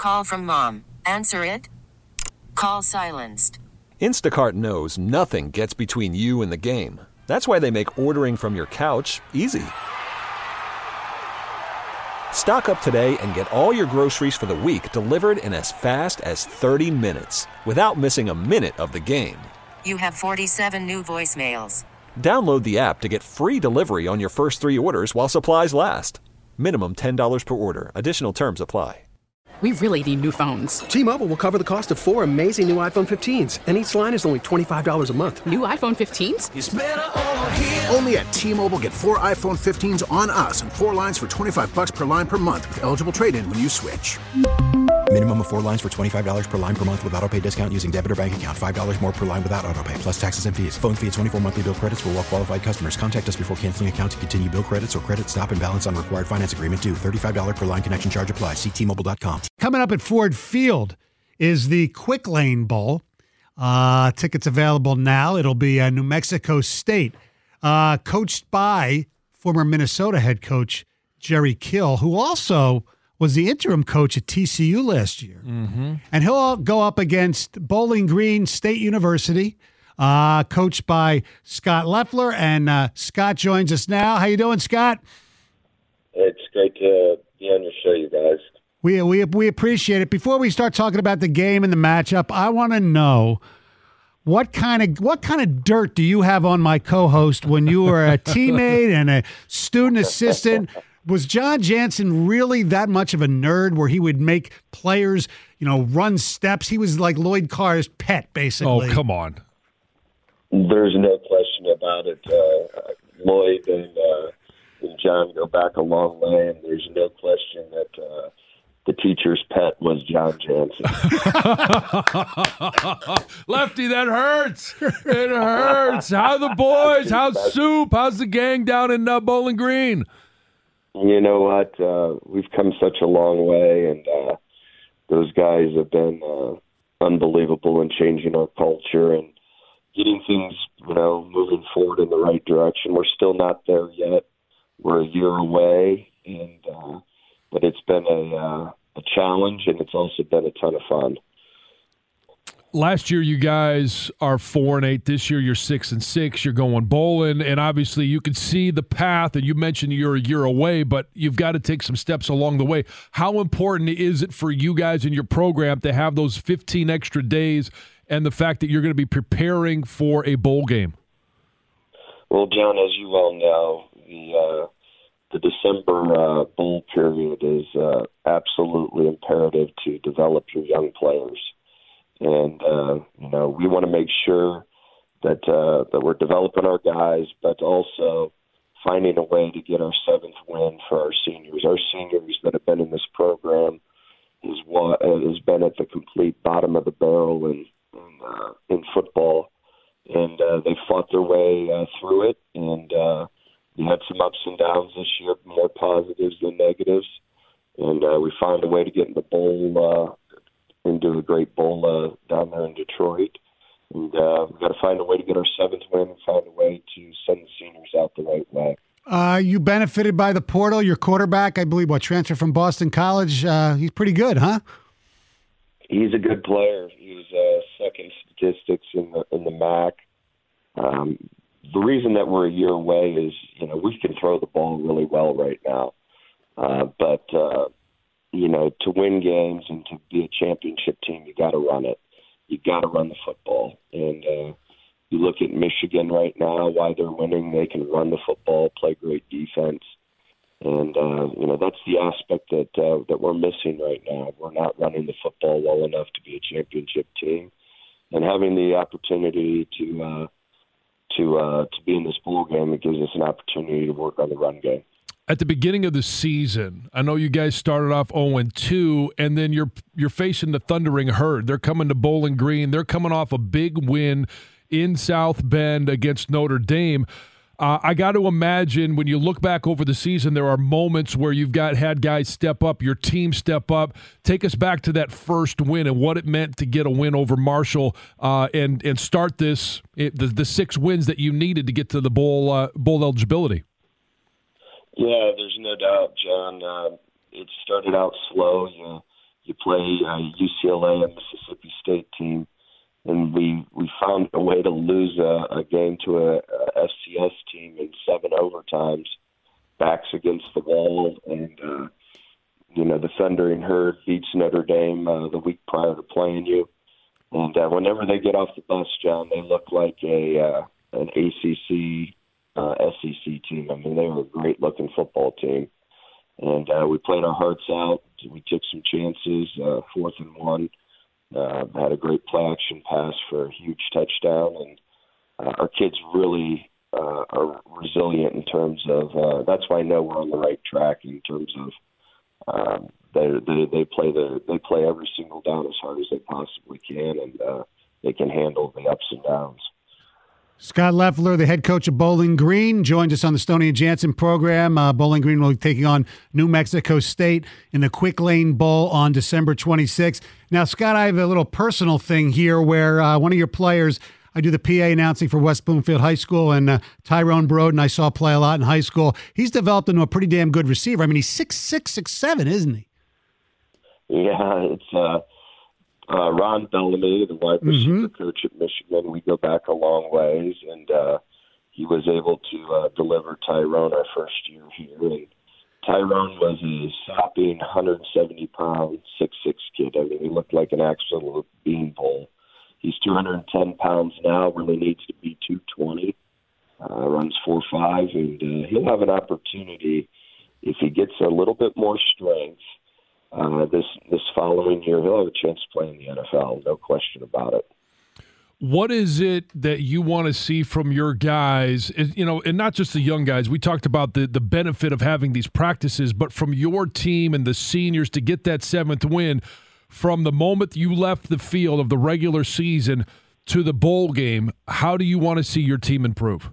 Call from mom. Answer it. Call silenced. Instacart knows nothing gets between you and the game. That's why they make ordering from your couch easy. Stock up today and get all your groceries for the week delivered in as fast as 30 minutes without missing a minute of the game. You have 47 new voicemails. Download the app to get free delivery on your first 3 orders while supplies last. Minimum $10 per order. Additional terms apply. We really need new phones. T-Mobile will cover the cost of 4 amazing new iPhone 15s, and each line is only $25 a month. New iPhone 15s? It's better over here. Only at T-Mobile, get 4 iPhone 15s on us and 4 lines for $25 per line per month with eligible trade-in when you switch. Minimum of 4 lines for $25 per line per month with autopay discount using debit or bank account. $5 more per line without autopay, plus taxes and fees. Phone fee at 24 monthly bill credits for well-qualified customers. Contact us before canceling account to continue bill credits or credit stop and balance on required finance agreement due. $35 per line connection charge applies. See T-Mobile.com. Coming up at Ford Field is the Quick Lane Bowl. Tickets available now. It'll be New Mexico State, coached by former Minnesota head coach Jerry Kill, who also was the interim coach at TCU last year. Mm-hmm. And he'll go up against Bowling Green State University, coached by Scott Leffler. And Scott joins us now. How you doing, Scott? It's great to be on your show, you guys. We appreciate it. Before we start talking about the game and the matchup, I want to know what kind of dirt do you have on my co-host when you were a teammate and a student assistant? Was John Jansen really that much of a nerd where he would make players, run steps? He was like Lloyd Carr's pet, basically. Oh, come on. There's no question about it. Lloyd and John go back a long way, and there's no question that the teacher's pet was John Jansen. Lefty, that hurts. It hurts. How the boys? How's Soup? How's the gang down in Bowling Green? You know what? We've come such a long way, and those guys have been unbelievable in changing our culture and getting things, moving forward in the right direction. We're still not there yet. We're a year away, and but it's been a challenge, and it's also been a ton of fun. Last year, you guys are 4-8. This year, you're 6-6. You're going bowling, and obviously, you can see the path. And you mentioned you're a year away, but you've got to take some steps along the way. How important is it for you guys in your program to have those 15 extra days, and the fact that you're going to be preparing for a bowl game? Well, John, as you well know, the December bowl period is absolutely imperative to develop your young players. And, we want to make sure that we're developing our guys, but also finding a way to get our 7th win for our seniors. Our seniors that have been in this program has been at the complete bottom of the barrel in football. And they fought their way through it. And we had some ups and downs this year, more positives than negatives. And we found a way to get in the bowl, into a great bowl down there in Detroit. And we've got to find a way to get our 7th win and find a way to send the seniors out the right way. You benefited by the portal. Your quarterback, I believe, transferred from Boston College. He's pretty good, huh? He's a good player. He was second statistics in the MAC. The reason that we're a year away is, we can throw the ball really well right now. But to win games and to be a championship team, you got to run it. You got to run the football. And you look at Michigan right now, why they're winning. They can run the football, play great defense. And, that's the aspect that we're missing right now. We're not running the football well enough to be a championship team. And having the opportunity to be in this bowl game, it gives us an opportunity to work on the run game. At the beginning of the season, I know you guys started off 0-2, and then you're facing the Thundering Herd. They're coming to Bowling Green. They're coming off a big win in South Bend against Notre Dame. I got to imagine when you look back over the season, there are moments where you've had guys step up, your team step up. Take us back to that first win and what it meant to get a win over Marshall and start the 6 wins that you needed to get to the bowl eligibility. Yeah, there's no doubt, John. It started out slow. You play UCLA and Mississippi State team, and we found a way to lose a game to a FCS team in 7 overtimes, backs against the wall, and the Thundering Herd beats Notre Dame the week prior to playing you. And whenever they get off the bus, John, they look like an ACC, SEC team. I mean, they were a great-looking football team. And we played our hearts out. We took some chances, 4th and 1. Had a great play-action pass for a huge touchdown. And our kids really are resilient in terms of that's why I know we're on the right track in terms of they play every single down as hard as they possibly can, and they can handle the ups and downs. Scott Loeffler, the head coach of Bowling Green, joins us on the Stoney and Jansen program. Bowling Green will be taking on New Mexico State in the Quick Lane Bowl on December 26th. Now, Scott, I have a little personal thing here where one of your players, I do the PA announcing for West Bloomfield High School, and Tyrone Broden I saw play a lot in high school. He's developed into a pretty damn good receiver. I mean, he's 6'6", 6'7", isn't he? Yeah, it's Ron Bellamy, the wide receiver coach at Michigan. We go back a long ways, and he was able to deliver Tyrone our first year here. And Tyrone was a sopping 170-pound, 6'6" kid. I mean, he looked like an absolute beanpole. He's 210 pounds now, really needs to be 220, runs 4.5, and he'll have an opportunity if he gets a little bit more strength. This following year, he'll have a chance to play in the NFL, no question about it. What is it that you want to see from your guys, and not just the young guys? We talked about the benefit of having these practices, but from your team and the seniors to get that 7th win from the moment you left the field of the regular season to the bowl game. How do you want to see your team improve?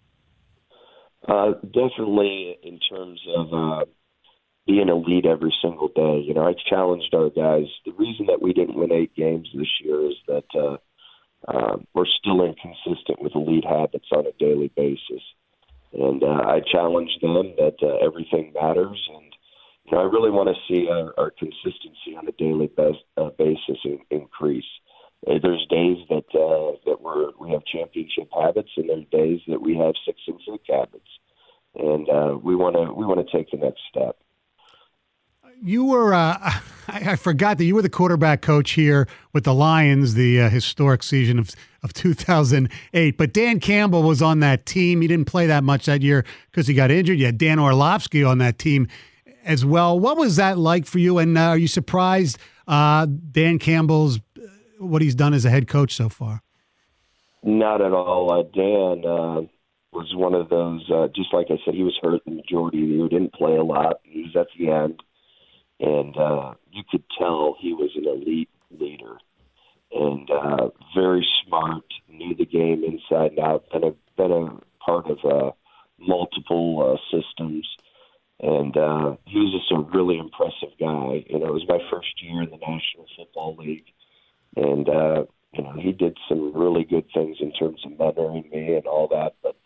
Definitely in terms of being elite every single day. I challenged our guys. The reason that we didn't win 8 games this year is that we're still inconsistent with elite habits on a daily basis. And I challenged them that everything matters. And I really want to see our consistency on a daily basis increase. There's days that we have championship habits, and there's days that we have 6 and 6 habits. And we want to take the next step. You were, I forgot that you were the quarterback coach here with the Lions, the historic season of 2008. But Dan Campbell was on that team. He didn't play that much that year because he got injured. You had Dan Orlovsky on that team as well. What was that like for you? And are you surprised Dan Campbell's, what he's done as a head coach so far? Not at all. Dan was one of those, just like I said, he was hurt the majority of the year, didn't play a lot. He was at the end. And you could tell he was an elite leader and very smart, knew the game inside and out, been a part of multiple systems. And he was just a really impressive guy. It was my first year in the National Football League. And, he did some really good things in terms of mentoring me and all that. But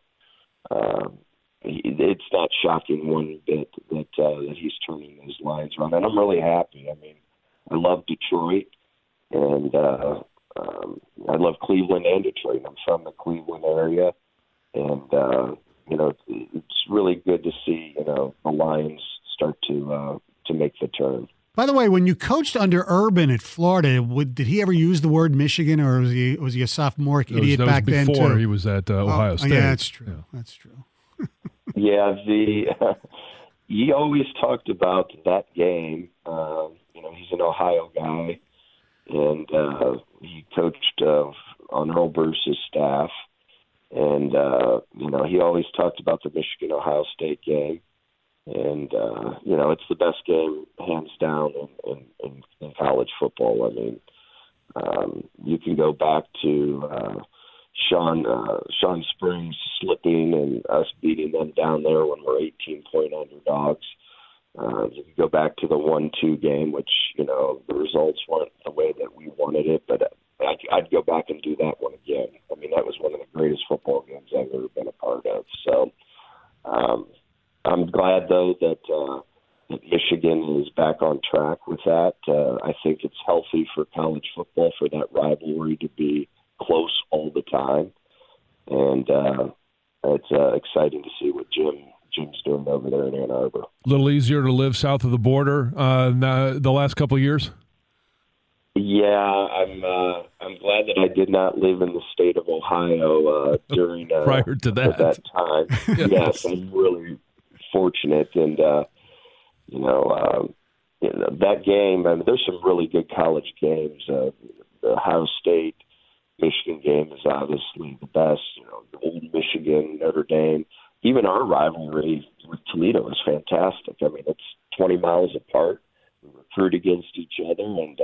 it's not shocking one bit that he's turning his Lions around, and I'm really happy. I mean, I love Detroit, and I love Cleveland and Detroit. I'm from the Cleveland area, and it's really good to see the Lions start to make the turn. By the way, when you coached under Urban at Florida, did he ever use the word Michigan, or was he a sophomore idiot back then too? Before he was at Ohio State. Yeah, that's true. Yeah. That's true. Yeah, he always talked about that game. He's an Ohio guy, and he coached on Earl Bruce's staff, and he always talked about the Michigan-Ohio State game, and it's the best game hands down in college football. I mean, you can go back to Sean Springs slipping and us beating them down there when we're 18-point underdogs. You can go back to the 1-2 game, which, the results weren't the way that we wanted it, but I'd go back and do that one again. I mean, that was one of the greatest football games I've ever been a part of. So I'm glad, though, that Michigan is back on track with that. I think it's healthy for college football for that rivalry to be close all the time. And it's exciting to see what Jim's doing over there in Ann Arbor. A little easier to live south of the border the last couple of years? Yeah, I'm glad that I did not live in the state of Ohio during prior to that. At that time. Yes, I'm really fortunate, and that game. I mean, there's some really good college games. The Ohio State Michigan game is obviously the best. The old Michigan, Notre Dame. Even our rivalry with Toledo is fantastic. I mean, it's 20 miles apart. We recruit against each other, and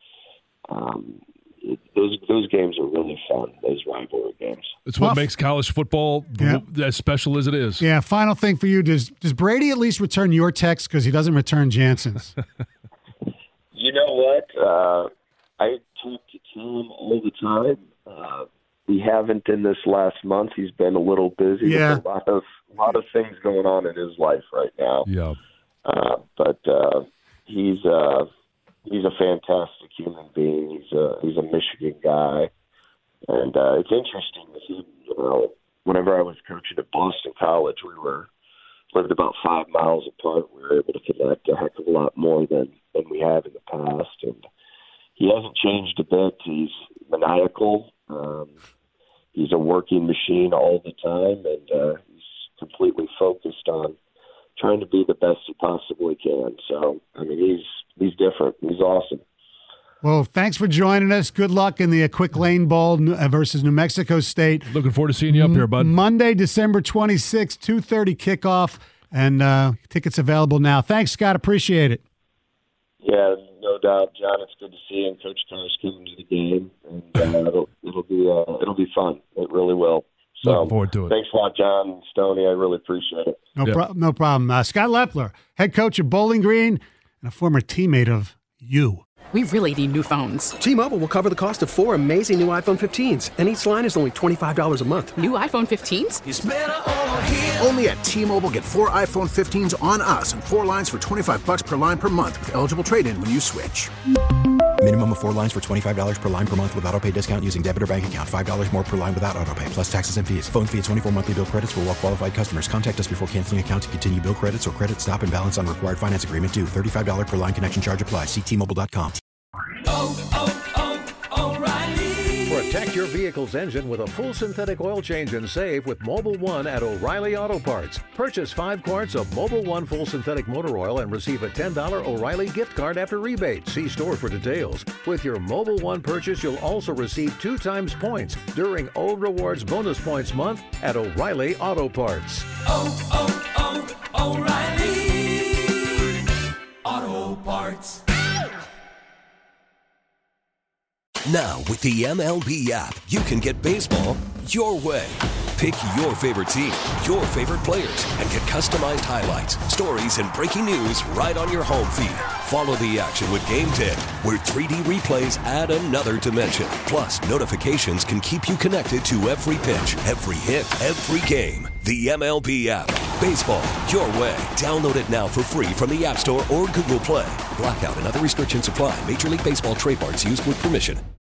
those games are really fun, those rivalry games. It's what makes college football as special as it is. Yeah, final thing for you. Does Brady at least return your text because he doesn't return Jansen's? You know what? I talk to Tom all the time. We haven't in this last month. He's been a little busy with a lot of things going on in his life right now. Yeah. But he's a fantastic human being. He's a Michigan guy, and it's interesting with him. Whenever I was coaching at Boston College, we lived about 5 miles apart. We were able to connect a heck of a lot more than we have in the past, and he hasn't changed a bit. He's maniacal. He's a working machine all the time, and he's completely focused on trying to be the best he possibly can. So, I mean, he's different. He's awesome. Well, thanks for joining us. Good luck in the Quick Lane Bowl versus New Mexico State. Looking forward to seeing you up here, bud. Monday, December 26th, 2:30 kickoff, and tickets available now. Thanks, Scott. Appreciate it. Yeah, no doubt, John. It's good to see you, and Coach Carr's coming to the game, and it'll be fun. It really will. So, looking forward to it. Thanks a lot, John and Stoney. I really appreciate it. No problem. Scott Leffler, head coach of Bowling Green and a former teammate of you. We really need new phones. T-Mobile will cover the cost of 4 amazing new iPhone 15s, and each line is only $25 a month. New iPhone 15s? It's better over here. Only at T-Mobile, get 4 iPhone 15s on us and 4 lines for $25 per line per month with eligible trade-in when you switch. Minimum of 4 lines for $25 per line per month with autopay discount using debit or bank account. $5 more per line without autopay, plus taxes and fees. Phone fee at 24 monthly bill credits for well-qualified customers. Contact us before canceling account to continue bill credits or credit stop and balance on required finance agreement due. $35 per line connection charge applies. See T-Mobile.com. O'Reilly. Protect your vehicle's engine with a full synthetic oil change and save with Mobil 1 at O'Reilly Auto Parts. Purchase 5 quarts of Mobil 1 full synthetic motor oil and receive a $10 O'Reilly gift card after rebate. See store for details. With your Mobil 1 purchase, you'll also receive 2 times points during O Rewards Bonus Points Month at O'Reilly Auto Parts. O'Reilly Auto Parts. Now, with the MLB app, you can get baseball your way. Pick your favorite team, your favorite players, and get customized highlights, stories, and breaking news right on your home feed. Follow the action with Game Day, where 3D replays add another dimension. Plus, notifications can keep you connected to every pitch, every hit, every game. The MLB app. Baseball your way. Download it now for free from the App Store or Google Play. Blackout and other restrictions apply. Major League Baseball trademarks used with permission.